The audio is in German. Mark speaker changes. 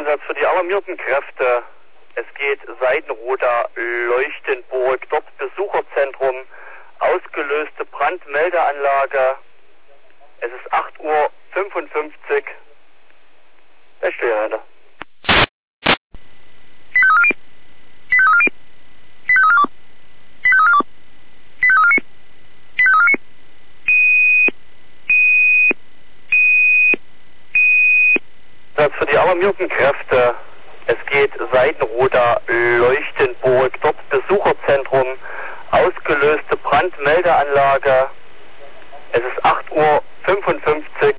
Speaker 1: Einsatz für die alarmierten Kräfte. Es geht Seidenroda, Leuchtenburg, dort Besucherzentrum, ausgelöste Brandmeldeanlage. Es ist 8:55 Uhr. Stillhalte. Für die alarmierten Kräfte. Es geht Seidenroda, Leuchtenburg, dort Besucherzentrum, ausgelöste Brandmeldeanlage. Es ist 8:55 Uhr.